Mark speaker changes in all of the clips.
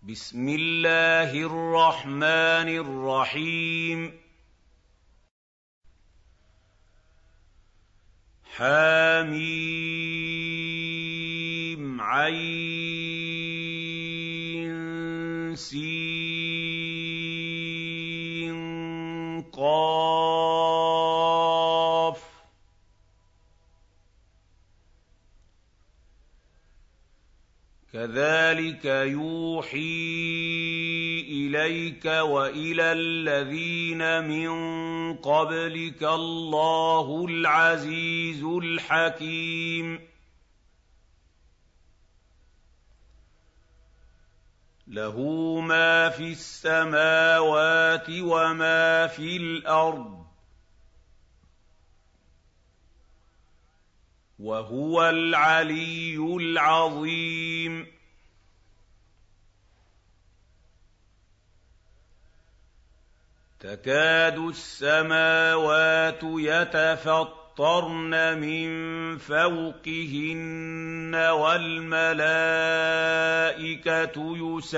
Speaker 1: بسم الله الرحمن الرحيم حم عين سين قاف كذلك يوحي إليك وإلى الذين من قبلك الله العزيز الحكيم له ما في السماوات وما في الأرض وهو العلي العظيم تكاد السماوات يتفطرن من فوقهن والملائكة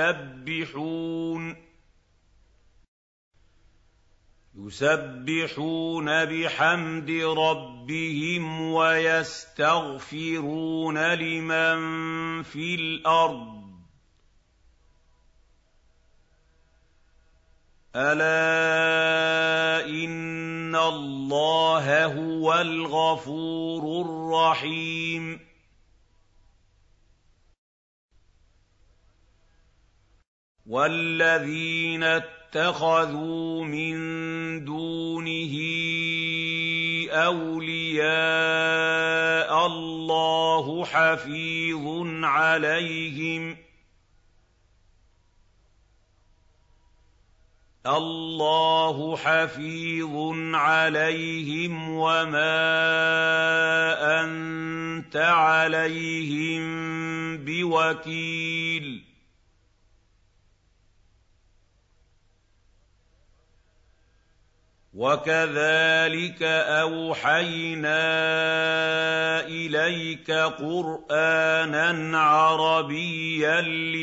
Speaker 1: يسبحون بحمد ربهم ويستغفرون لمن في الأرض ألا إن الله هو الغفور الرحيم والذين اتخذوا من دونه أولياء الله حفيظ عليهم وما أنت عليهم بوكيل وكذلك أوحينا إليك قرآنًا عربيًّا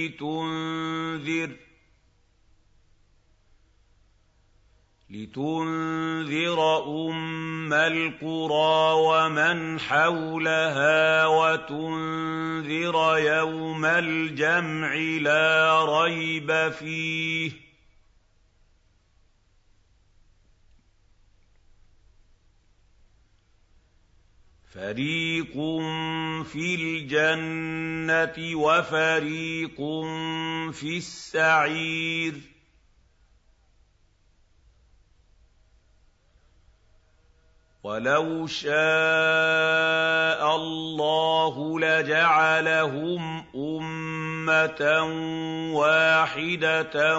Speaker 1: لتنذر أم القرى ومن حولها وتنذر يوم الجمع لا ريب فيه فريق في الجنة وفريق في السعير ولو شاء الله لجعلهم أمة واحدة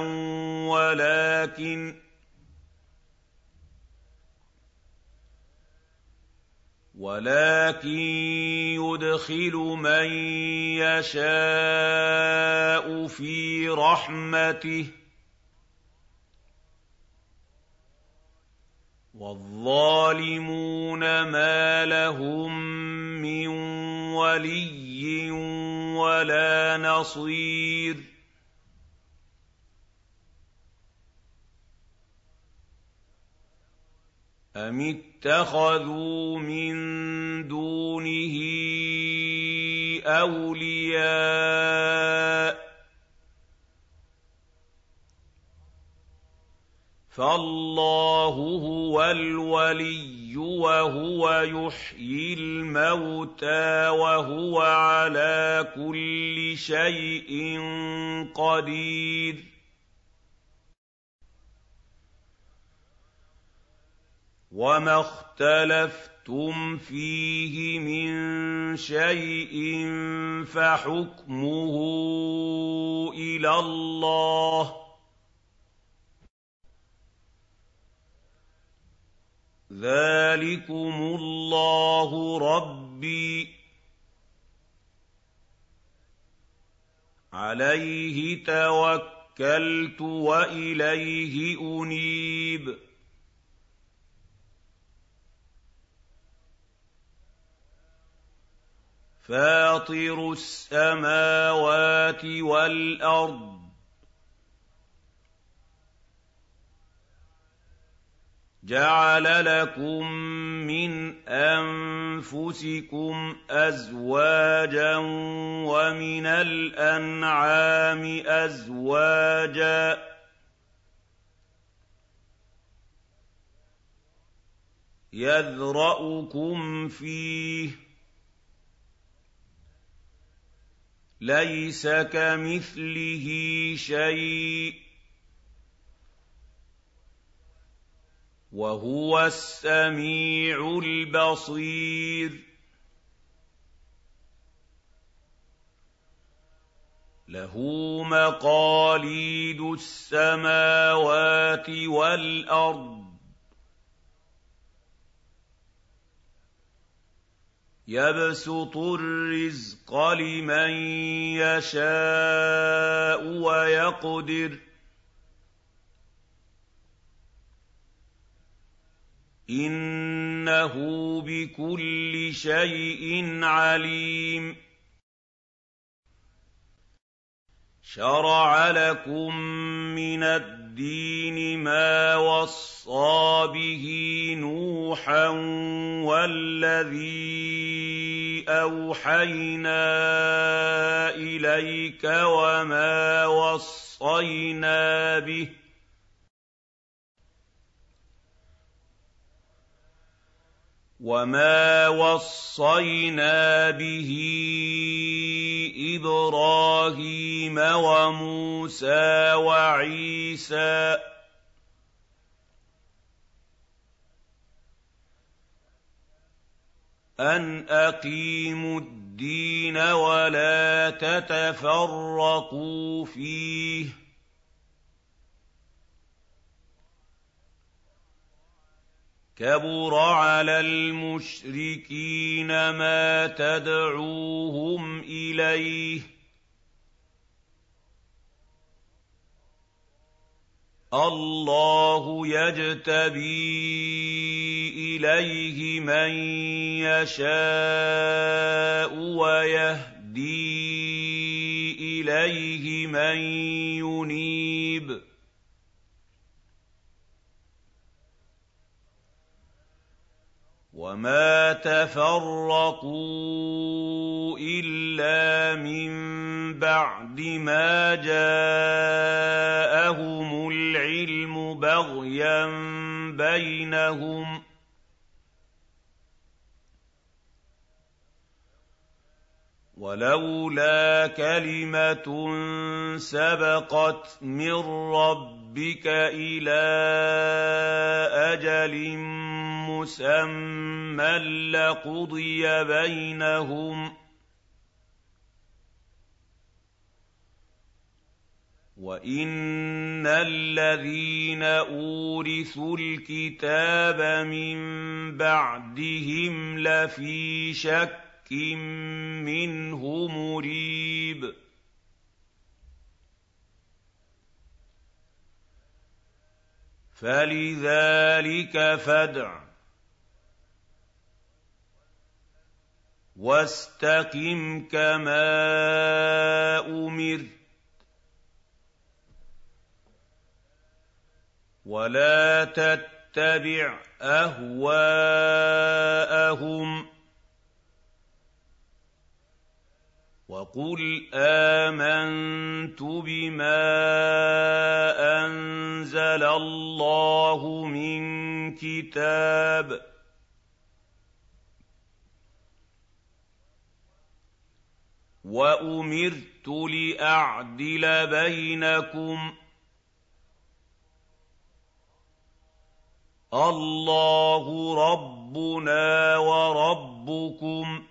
Speaker 1: ولكن يدخل من يشاء في رحمته والظالمون ما لهم من ولي ولا نصير أم اتخذوا من دونه أولياء فالله هو الولي وهو يحيي الموتى وهو على كل شيء قدير وما اختلفتم فيه من شيء فحكمه إلى الله ذلكم الله ربي عليه توكلت وإليه أنيب فاطر السماوات والأرض جَعَلَ لَكُم مِّنْ أَنفُسِكُمْ أَزْوَاجًا وَمِنَ الْأَنْعَامِ أَزْوَاجًا ۖ يَذْرَؤُكُمْ فِيهِ ۚ لَيْسَ كَمِثْلِهِ شَيْءٌ ۖ وَهُوَ السَّمِيعُ الْبَصِيرُ لَهُ مَقَالِيدُ السَّمَاوَاتِ وَالْأَرْضِ يَبْسُطُ الرِّزْقَ لِمَن يَشَاءُ وَيَقْدِرُ ۚ إِنَّهُ بِكُلِّ شَيْءٍ عَلِيمٌ شَرَعَ لَكُم مِّنَ الدِّينِ مَا وَصَّىٰ بِهِ نُوحًا وَالَّذِي أَوْحَيْنَا إِلَيْكَ وَمَا وَصَّيْنَا بِهِ إِبْرَاهِيمَ وَمُوسَىٰ وَعِيسَىٰ ۖ أَنْ أَقِيمُوا الدِّينَ وَلَا تَتَفَرَّقُوا فِيهِ ۚ كَبُرَ عَلَى الْمُشْرِكِينَ مَا تَدْعُوهُمْ إِلَيْهِ ۚ اللَّهُ يَجْتَبِي إِلَيْهِ مَن يَشَاءُ وَيَهْدِي إِلَيْهِ مَن يُنِيبُ وَمَا تَفَرَّقُوا إِلَّا مِن بَعْدِ مَا جَاءَهُمُ الْعِلْمُ بَغْيًا بَيْنَهُمْ ۚ وَلَوْلَا كَلِمَةٌ سَبَقَتْ مِن رَّبِّكَ إِلَىٰ أَجَلٍ مُّسَمًّى لَّقُضِيَ بَيْنَهُمْ ۚ وَإِنَّ الَّذِينَ أُورِثُوا الْكِتَابَ مِن بَعْدِهِمْ لَفِي شَكٍّ مِّنْهُ مُرِيبٍ فَلِذَٰلِكَ فَادْعُ ۖ وَاسْتَقِمْ كَمَا أُمِرْتَ ۖ وَلَا تَتَّبِعْ أَهْوَاءَهُمْ ۖ وَقُلْ آمَنتُ بِمَا أَنزَلَ اللَّهُ مِن كِتَابٍ ۖ وَأُمِرْتُ لِأَعْدِلَ بَيْنَكُمْ ۖ اللَّهُ رَبُّنَا وَرَبُّكُمْ ۖ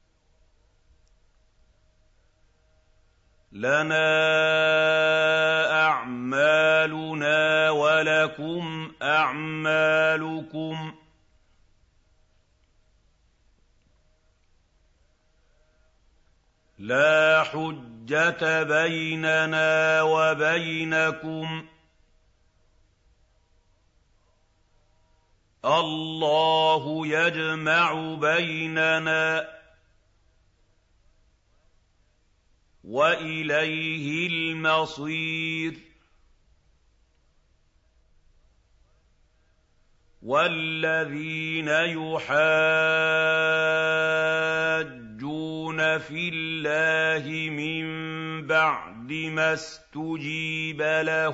Speaker 1: لَنَا أَعْمَالُنَا وَلَكُمْ أَعْمَالُكُمْ ۖ لَا حُجَّةَ بَيْنَنَا وَبَيْنَكُمْ ۖ اللَّهُ يَجْمَعُ بَيْنَنَا ۖ وَإِلَيْهِ الْمَصِيرُ وَالَّذِينَ يُحَاجُّونَ فِي اللَّهِ مِن بَعْدِ مَا اسْتُجِيبَ لَهُ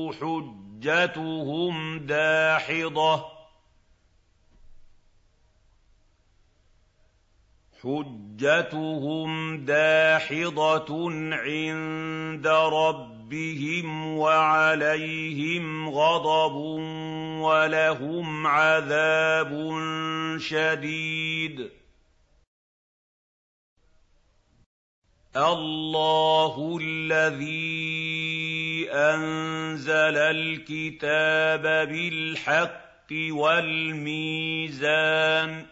Speaker 1: حُجَّتُهُمْ دَاحِضَةٌ عِندَ رَبِّهِمْ وَعَلَيْهِمْ غَضَبٌ وَلَهُمْ عَذَابٌ شَدِيدٌ. اللَّهُ الَّذِي أَنزَلَ الْكِتَابَ بِالْحَقِّ وَالْمِيزَانَ.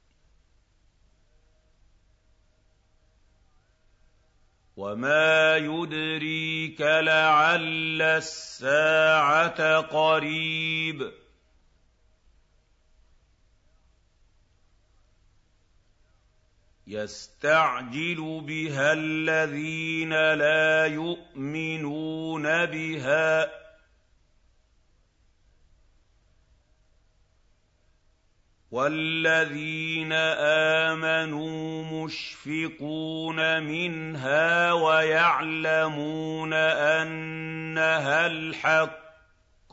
Speaker 1: وَمَا يُدْرِيكَ لَعَلَّ السَّاعَةَ قَرِيبٌ. يَسْتَعْجِلُ بِهَا الَّذِينَ لَا يُؤْمِنُونَ بِهَا وَالَّذِينَ آمَنُوا مُشْفِقُونَ مِنْهَا وَيَعْلَمُونَ أَنَّهَا الْحَقُّ.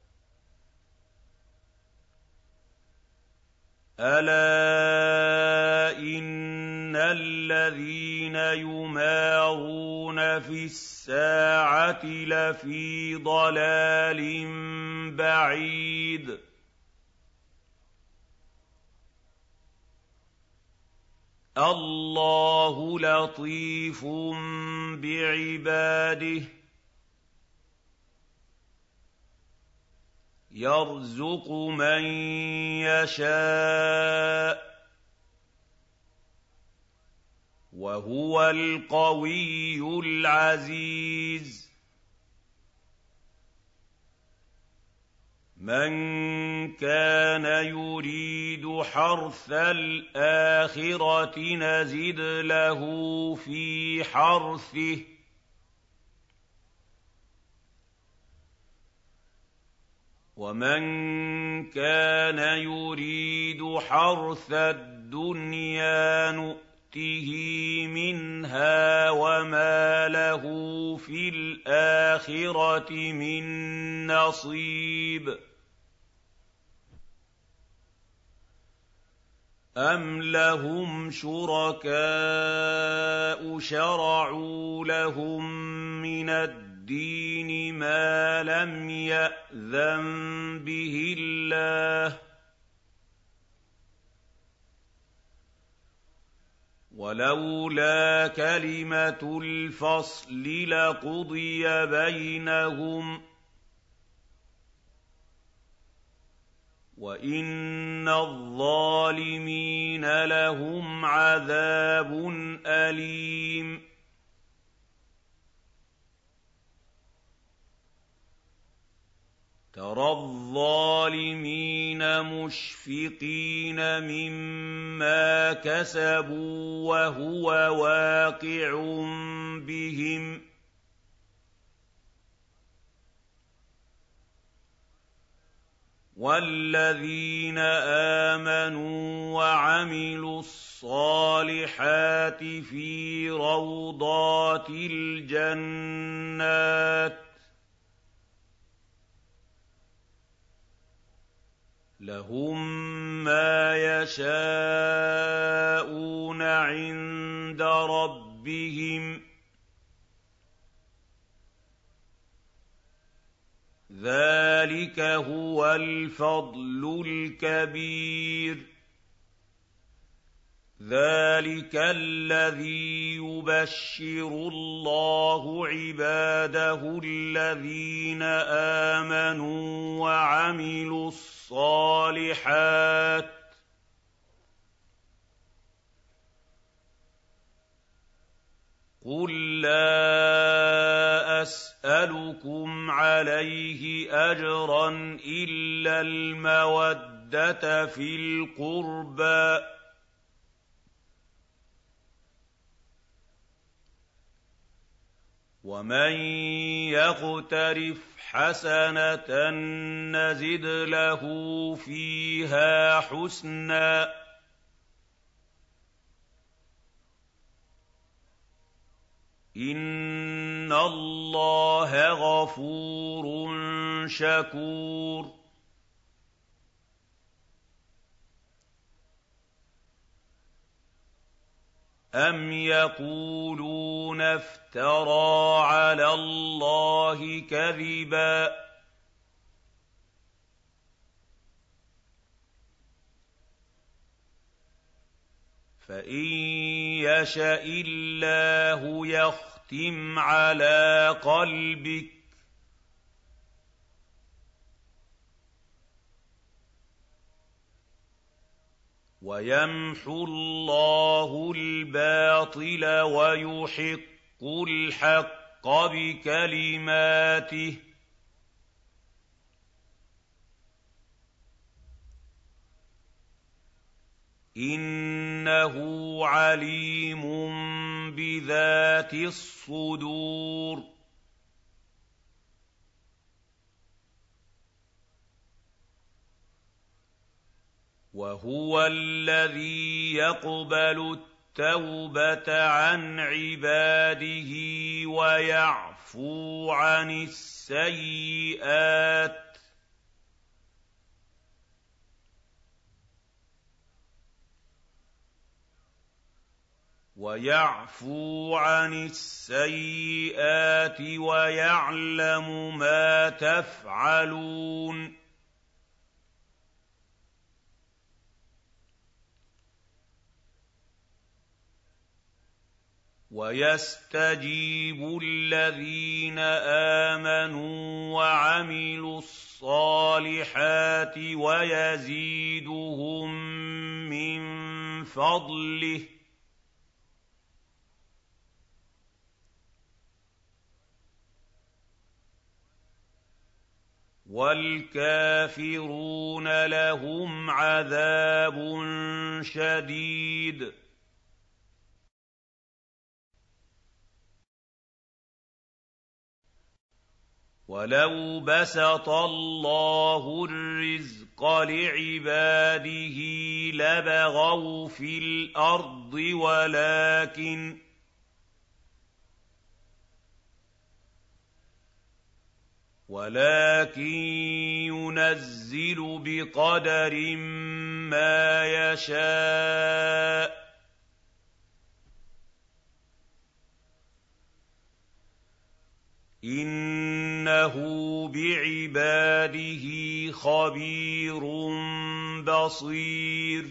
Speaker 1: أَلَا إِنَّ الَّذِينَ يُمَارُونَ فِي السَّاعَةِ لَفِي ضَلَالٍ بَعِيدٍ. اللَّهُ لَطِيفٌ بِعِبَادِهِ يَرْزُقُ مَن يَشَاءُ ۖ وَهُوَ الْقَوِيُّ الْعَزِيزُ. مَن كَانَ يُرِيدُ حَرْثَ الْآخِرَةِ نَزِدْ لَهُ فِي حَرْثِهِ ۖ وَمَن كَانَ يُرِيدُ حَرْثَ الدُّنْيَا نُؤْتِهِ مِنْهَا وَمَا لَهُ فِي الْآخِرَةِ مِن نَّصِيبٍ. أَمْ لَهُمْ شُرَكَاءُ شَرَعُوا لَهُم مِّنَ الدِّينِ مَا لَمْ يَأْذَن بِهِ اللَّهُ ۚ وَلَوْلَا كَلِمَةُ الْفَصْلِ لَقُضِيَ بَيْنَهُمْ ۗ وَإِنَّ الظَّالِمِينَ لَهُمْ عَذَابٌ أَلِيمٌ. تَرَى الظَّالِمِينَ مُشْفِقِينَ مِمَّا كَسَبُوا وَهُوَ وَاقِعٌ بِهِمْ ۗ وَالَّذِينَ آمَنُوا وَعَمِلُوا الصَّالِحَاتِ فِي رَوْضَاتِ الْجَنَّاتِ لَهُم مَّا يَشَاءُونَ عِندَ رَبِّهِمْ ۚ ذَٰلِكَ هُوَ الْفَضْلُ الْكَبِيرُ. ذَٰلِكَ الَّذِي يُبَشِّرُ اللَّهُ عِبَادَهُ الَّذِينَ آمَنُوا وَعَمِلُوا الصَّالِحَاتِ ۗ قُل لَّا أَسْأَلُكُمْ عَلَيْهِ أَجْرًا إِلَّا الْمَوَدَّةَ فِي الْقُرْبَىٰ ۗ وَمَن يَقْتَرِفْ حَسَنَةً نَّزِدْ لَهُ فِيهَا حُسْنًا ۚ إِنَّ اللَّهَ غَفُورٌ شَكُورٌ أَمْ يَقُولُونَ افْتَرَىٰ عَلَى اللَّهِ كَذِبًا ۖ فَإِن يَشَإِ اللَّهُ يَخْتِمْ عَلَىٰ قَلْبِكَ وَيَمْحُ اللَّهُ الْبَاطِلَ وَيُحِقُّ الْحَقَّ بِكَلِمَاتِهِ ۚ إِنَّهُ عَلِيمٌ بِذَاتِ الصُّدُورِ وَهُوَ الَّذِي يَقْبَلُ التَّوْبَةَ عَنْ عِبَادِهِ وَيَعْفُو عَنِ السَّيِّئَاتِ ۚ وَيَعْلَمُ مَا تَفْعَلُونَ وَيَسْتَجِيبُ الَّذِينَ آمَنُوا وَعَمِلُوا الصَّالِحَاتِ وَيَزِيدُهُم مِّن فَضْلِهِ ۚ وَالْكَافِرُونَ لَهُمْ عَذَابٌ شَدِيدٌ وَلَوْ بَسَطَ اللَّهُ الرِّزْقَ لِعِبَادِهِ لَبَغَوْا فِي الْأَرْضِ ولكن يُنَزِّلُ بِقَدَرٍ مَّا يَشَاءُ ۚ إِنَّهُ بِعِبَادِهِ خَبِيرٌ بَصِيرٌ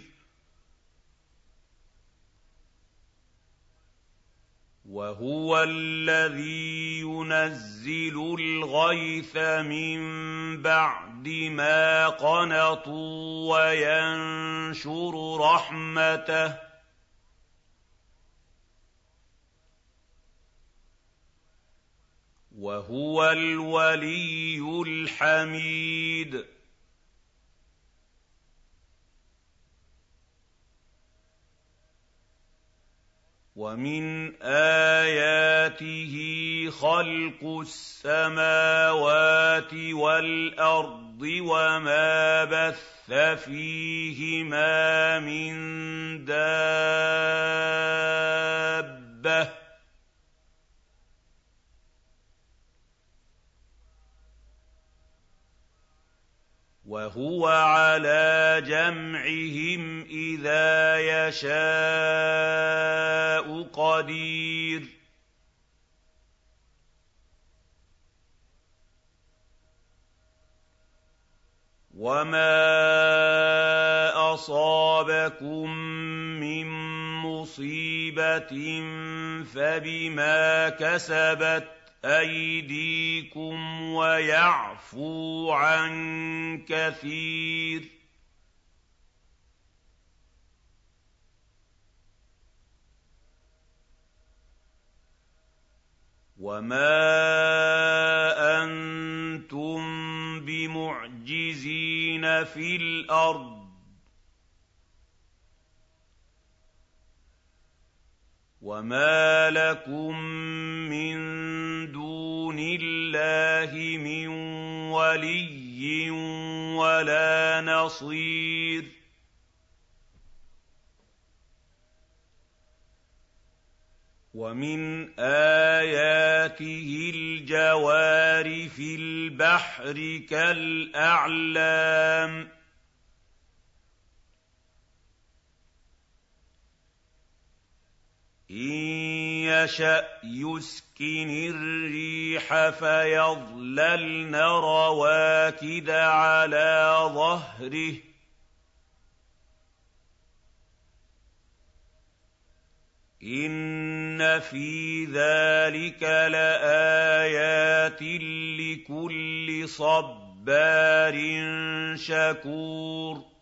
Speaker 1: وَهُوَ الَّذِي يُنَزِّلُ الْغَيْثَ مِن بَعْدِ مَا قَنَطُوا وَيَنشُرُ رَحْمَتَهُ ۚ وَهُوَ الْوَلِيُّ الْحَمِيدُ وَمِنْ آيَاتِهِ خَلْقُ السَّمَاوَاتِ وَالْأَرْضِ وَمَا بَثَّ فِيهِمَا مِن دَابَّةٍ ۚ وَهُوَ عَلَىٰ جَمْعِهِمْ إِذَا يَشَاءُ قَدِيرٌ وَمَا أَصَابَكُم مِّن مُّصِيبَةٍ فَبِمَا كَسَبَتْ أَيْدِيكُمْ وَيَعْفُو عَن كَثِيرٍ وَمَا أَنتُم بِمُعْجِزِينَ فِي الْأَرْضِ وَمَا لَكُم مِّن اللَّهِ مِن وَلِيٍّ وَلَا نَصِيرٍ وَمِنْ آيَاتِهِ الْجَوَارِ فِي الْبَحْرِ كَالْأَعْلَامِ إِن يَشَأْ يُسْكِنِ الرِّيحَ فَيَظْلَلْنَ رَوَاكِدَ عَلَىٰ ظَهْرِهِ إِنَّ فِي ذَٰلِكَ لَآيَاتٍ لِّكُلِّ صَبَّارٍ شَكُورٍ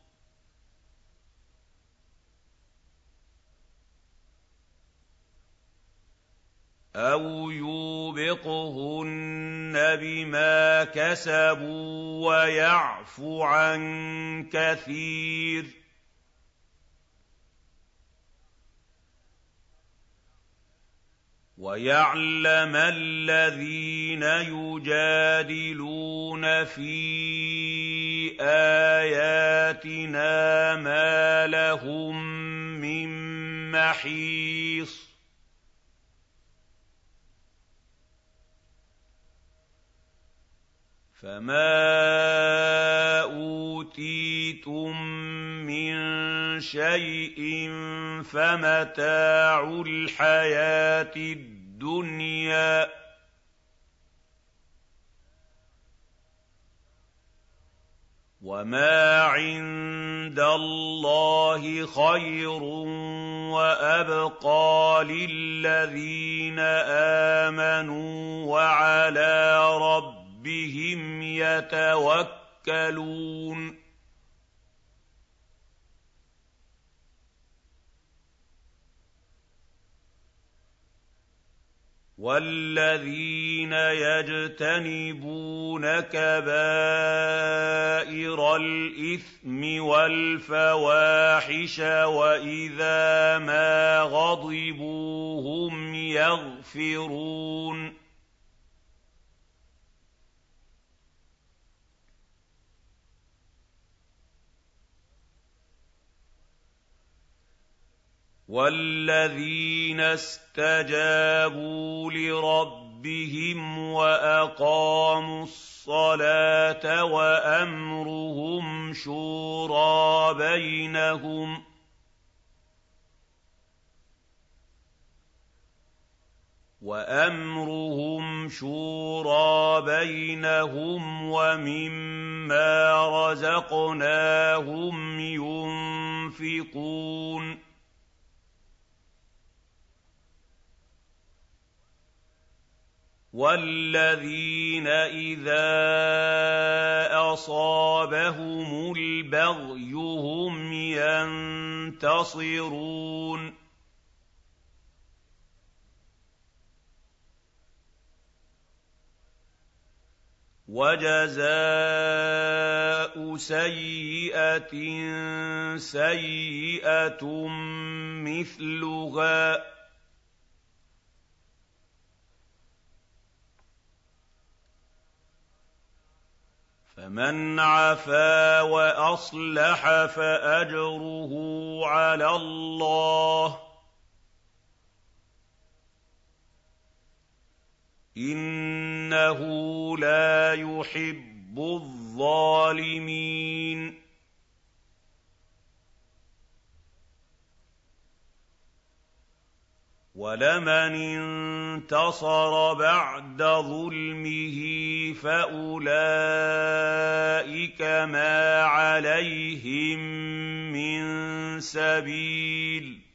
Speaker 1: أَوْ يُوبِقْهُنَّ بِمَا كَسَبُوا وَيَعْفُ عَن كَثِيرٍ وَيَعْلَمَ الَّذِينَ يُجَادِلُونَ فِي آيَاتِنَا مَا لَهُم مِّن مَّحِيصٍ فَمَا أُوتِيتُم مِّن شَيْءٍ فَمَتَاعُ الْحَيَاةِ الدُّنْيَا ۖ وَمَا عِندَ اللَّهِ خَيْرٌ وَأَبْقَىٰ لِلَّذِينَ آمَنُوا وَعَلَىٰ رَبِّهِمْ يَتَوَكَّلُونَ وَالَّذِينَ يَجْتَنِبُونَ كَبَائِرَ الْإِثْمِ وَالْفَوَاحِشَ وَإِذَا مَا غَضِبُوا هُمْ يَغْفِرُونَ وَالَّذِينَ اسْتَجَابُوا لِرَبِّهِمْ وَأَقَامُوا الصَّلَاةَ وَأَمْرُهُمْ شُورَىٰ بَيْنَهُمْ وَمِمَّا رَزَقْنَاهُمْ يُنفِقُونَ وَالَّذِينَ إِذَا أَصَابَهُمُ الْبَغْيُ هُمْ يَنتَصِرُونَ وَجَزَاءُ سَيِّئَةٍ سَيِّئَةٌ مِّثْلُهَا ۖ فَمَنْ عَفَا وَأَصْلَحَ فَأَجْرُهُ عَلَى اللَّهِ ۚ إِنَّهُ لَا يُحِبُّ الظَّالِمِينَ وَلَمَنِ انتَصَرَ بَعْدَ ظُلْمِهِ فَأُولَٰئِكَ مَا عَلَيْهِم مِّن سَبِيلٍ ۖ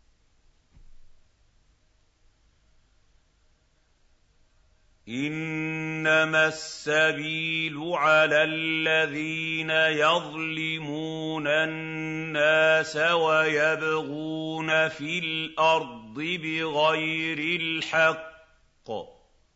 Speaker 1: إِنَّمَا السَّبِيلُ عَلَى الَّذِينَ يَظْلِمُونَ النَّاسَ وَيَبْغُونَ فِي الْأَرْضِ بِغَيْرِ الْحَقِّ ۚ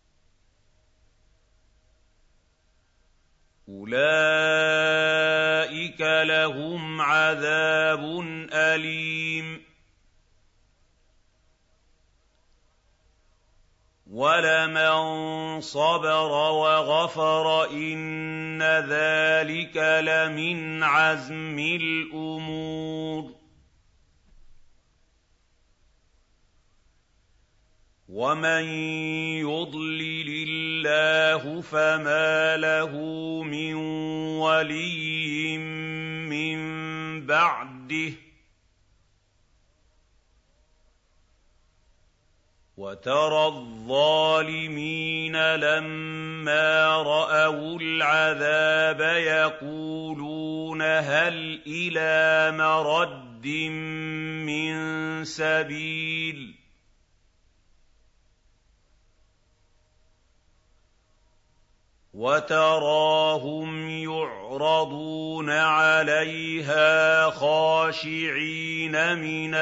Speaker 1: أُولَٰئِكَ لَهُمْ عَذَابٌ أَلِيمٌ وَلَمَن صَبَرَ وَغَفَرَ إِنَّ ذَٰلِكَ لَمِنْ عَزْمِ الْأُمُورِ وَمَن يُضْلِلِ اللَّهُ فَمَا لَهُ مِن وَلِيٍّ مِّن بَعْدِهِ ۗ وَتَرَى الظَّالِمِينَ لَمَّا رَأَوُا الْعَذَابَ يَقُولُونَ هَلْ إِلَىٰ مَرَدٍّ مِّن سَبِيلٍ وَتَرَاهُمْ يُعْرَضُونَ عَلَيْهَا خَاشِعِينَ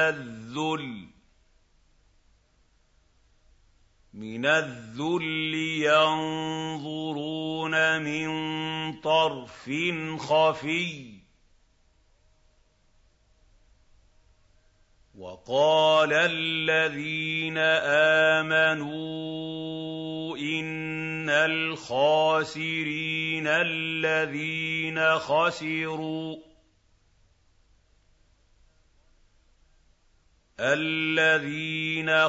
Speaker 1: مِنَ الذُّلِّ يَنظُرُونَ مِن طَرْفٍ خَفِيٍّ وَقَالَ الَّذِينَ آمَنُوا إِنَّ الْخَاسِرِينَ الَّذِينَ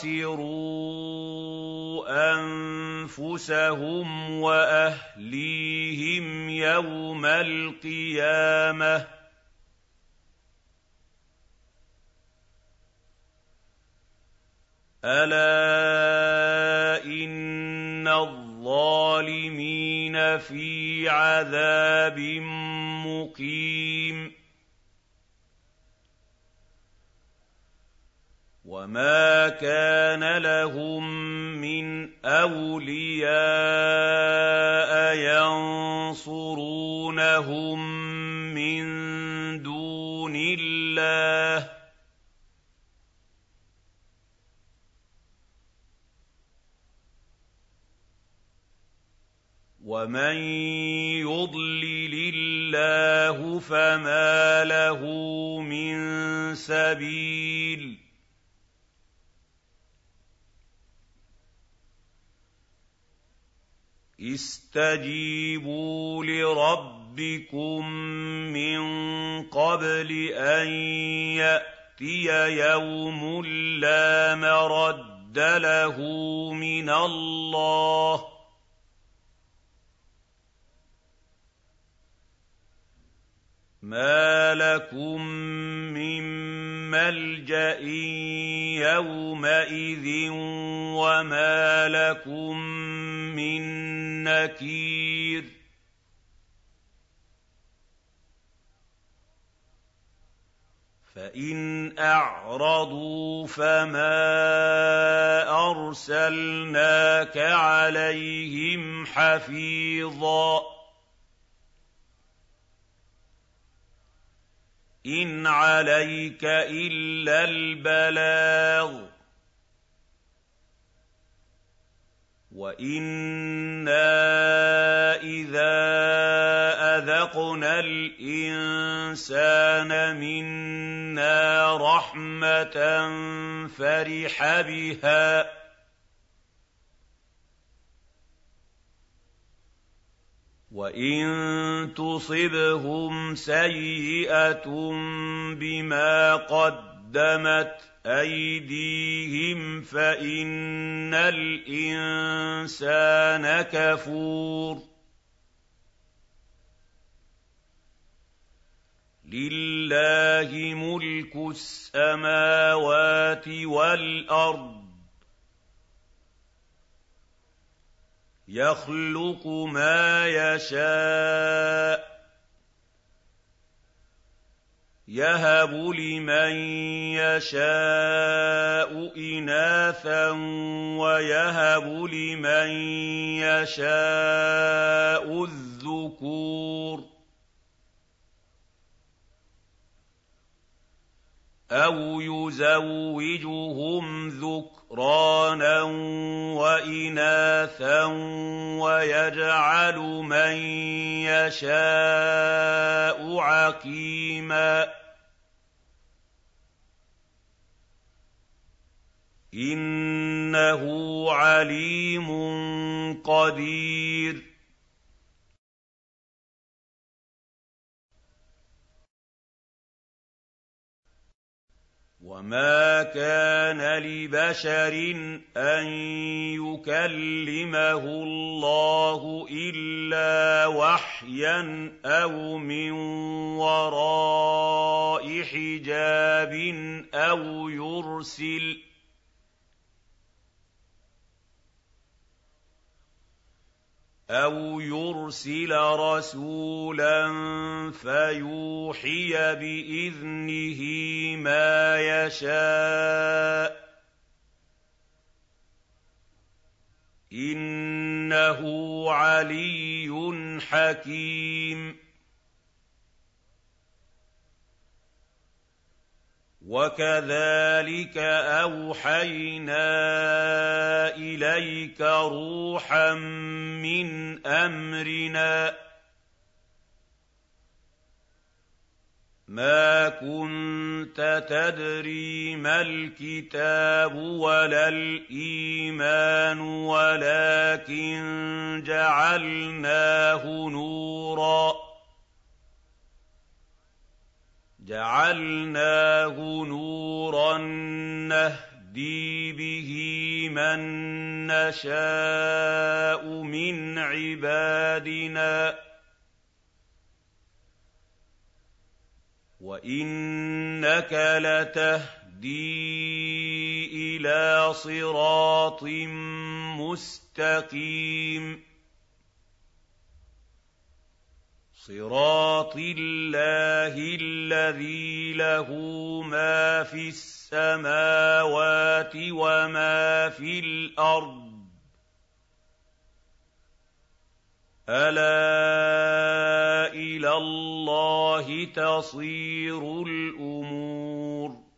Speaker 1: خَسِرُوا أَنفُسَهُمْ وَأَهْلِيهِمْ يَوْمَ الْقِيَامَةِ ۗ أَلَا إِنَّ الظَّالِمِينَ فِي عَذَابٍ مُّقِيمٍ وَمَا كَانَ لَهُم مِّنْ أَوْلِيَاءَ يَنصُرُونَهُم مِّن دُونِ اللَّهِ ۗ وَمَن يُضْلِلِ اللَّهُ فَمَا لَهُ مِن سَبِيلٍ اسْتَجِيبُوا لِرَبِّكُم مِّن قَبْلِ أَن يَأْتِيَ يَوْمٌ لَّا مَرَدَّ لَهُ مِنَ اللَّهِ ۖ مَا لَكُم مِّن مَّلْجَإٍ يَوْمَئِذٍ وَمَا لَكُم مِّن نَّكِيرٍ فَإِنْ أَعْرَضُوا فَمَا أَرْسَلْنَاكَ عَلَيْهِمْ حَفِيظًا ۖ إِنْ عَلَيْكَ إِلَّا الْبَلَاغُ ۗ وَإِنَّا إِذَا أَذَقْنَا الْإِنسَانَ مِنَّا رَحْمَةً فَرِحَ بِهَا ۖ وَإِن تُصِبْهُمْ سَيِّئَةٌ بِمَا قَدَّمَتْ أَيْدِيهِمْ فَإِنَّ الْإِنسَانَ كَفُورٌ لِلَّهِ مُلْكُ السَّمَاوَاتِ وَالْأَرْضِ يَخْلُقُ مَا يَشَاءُ ۚ يَهَبُ لِمَن يَشَاءُ إِنَاثًا وَيَهَبُ لِمَن يَشَاءُ الذُّكُورَ أَوْ يُزَوِّجُهُمْ ذُكْرَانًا وَإِنَاثًا وَيَجْعَلُ مَن يَشَاءُ عَقِيمًا إِنَّهُ عَلِيمٌ قَدِيرٌ وَمَا كَانَ لِبَشَرٍ أَن يُكَلِّمَهُ اللَّهُ إِلَّا وَحْيًا أَوْ مِن وَرَاءِ حِجَابٍ أَوْ يُرْسِلَ رَسُولًا فَيُوحِيَ بِإِذْنِهِ مَا يَشَاءُ ۚ إِنَّهُ عَلِيٌّ حَكِيمٌ وَكَذَٰلِكَ أَوْحَيْنَا إِلَيْكَ رُوحًا مِّنْ أَمْرِنَا ۚ مَا كُنتَ تَدْرِي مَا الْكِتَابُ وَلَا الْإِيمَانُ وَلَٰكِن جَعَلْنَاهُ نُورًا نَّهْدِي بِهِ مَن نَّشَاءُ مِنْ عِبَادِنَا ۚ وَإِنَّكَ لَتَهْدِي إِلَىٰ صِرَاطٍ مُّسْتَقِيمٍ صِرَاطِ اللَّهِ الَّذِي لَهُ مَا فِي السَّمَاوَاتِ وَمَا فِي الْأَرْضِ ۗ أَلَا إِلَى اللَّهِ تَصِيرُ الْأُمُورُ